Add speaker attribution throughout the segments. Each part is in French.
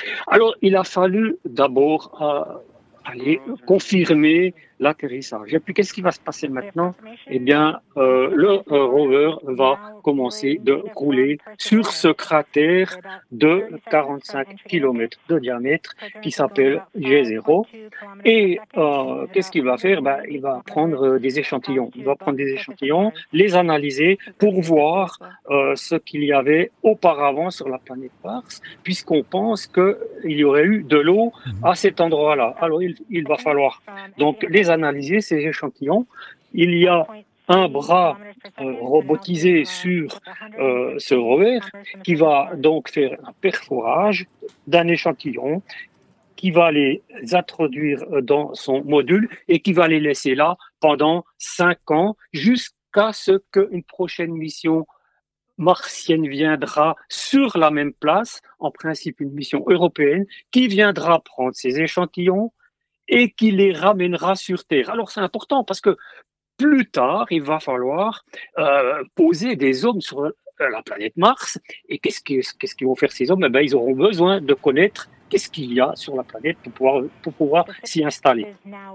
Speaker 1: Alors, il a fallu d'abord confirmer l'atterrissage. Et puis, qu'est-ce qui va se passer maintenant? Eh bien, le rover va commencer de rouler sur ce cratère de 45 km de diamètre qui s'appelle G0. Et qu'est-ce qu'il va faire? Ben, il va prendre des échantillons. Il va prendre des échantillons, les analyser pour voir ce qu'il y avait auparavant sur la planète Mars, puisqu'on pense qu'il y aurait eu de l'eau
Speaker 2: Mhm.
Speaker 1: à cet endroit-là. Alors, il va falloir donc les analyser, ces échantillons. Il y a un bras robotisé sur ce rover qui va donc faire un perforage d'un échantillon qui va les introduire dans son module et qui va les laisser là pendant 5 ans jusqu'à ce qu'une prochaine mission martienne viendra sur la même place, en principe une mission européenne, qui viendra prendre ces échantillons et qui les ramènera sur Terre. Alors c'est important parce que plus tard, il va falloir poser des hommes sur la planète Mars. Et qu'est-ce qu'ils vont faire ces hommes? Eh ben, ils auront besoin de connaître qu'est-ce qu'il y a sur la planète pour pouvoir s'y installer.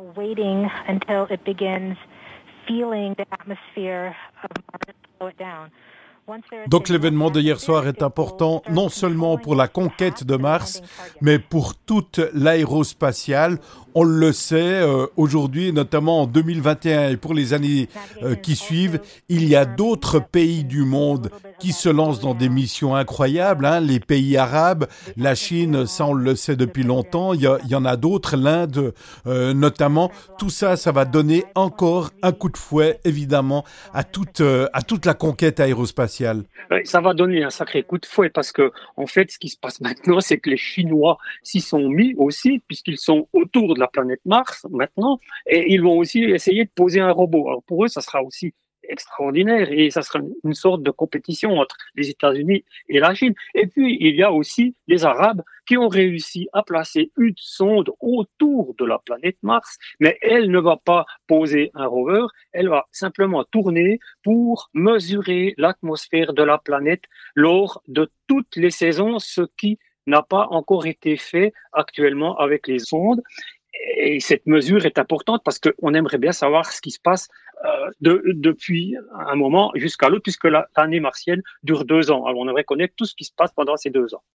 Speaker 2: Donc l'événement d'hier soir est important non seulement pour la conquête de Mars, mais pour toute l'aérospatiale. On le sait aujourd'hui, notamment en 2021 et pour les années qui suivent, il y a d'autres pays du monde qui se lancent dans des missions incroyables. Les pays arabes, la Chine, ça on le sait depuis longtemps. Il y en a d'autres, l'Inde notamment. Tout ça, ça va donner encore un coup de fouet, évidemment, à toute la conquête aérospatiale.
Speaker 1: Ça va donner un sacré coup de fouet parce que, en fait, ce qui se passe maintenant, c'est que les Chinois s'y sont mis aussi, puisqu'ils sont autour de la planète Mars maintenant, et ils vont aussi essayer de poser un robot. Alors pour eux, ça sera aussi extraordinaire et ça sera une sorte de compétition entre les États-Unis et la Chine. Et puis, il y a aussi les Arabes qui ont réussi à placer une sonde autour de la planète Mars, mais elle ne va pas poser un rover, elle va simplement tourner pour mesurer l'atmosphère de la planète lors de toutes les saisons, ce qui n'a pas encore été fait actuellement avec les sondes. Et cette mesure est importante parce qu'on aimerait bien savoir ce qui se passe depuis un moment jusqu'à l'autre, puisque l'année martienne dure 2 ans. Alors on aimerait connaître tout ce qui se passe pendant ces 2 ans.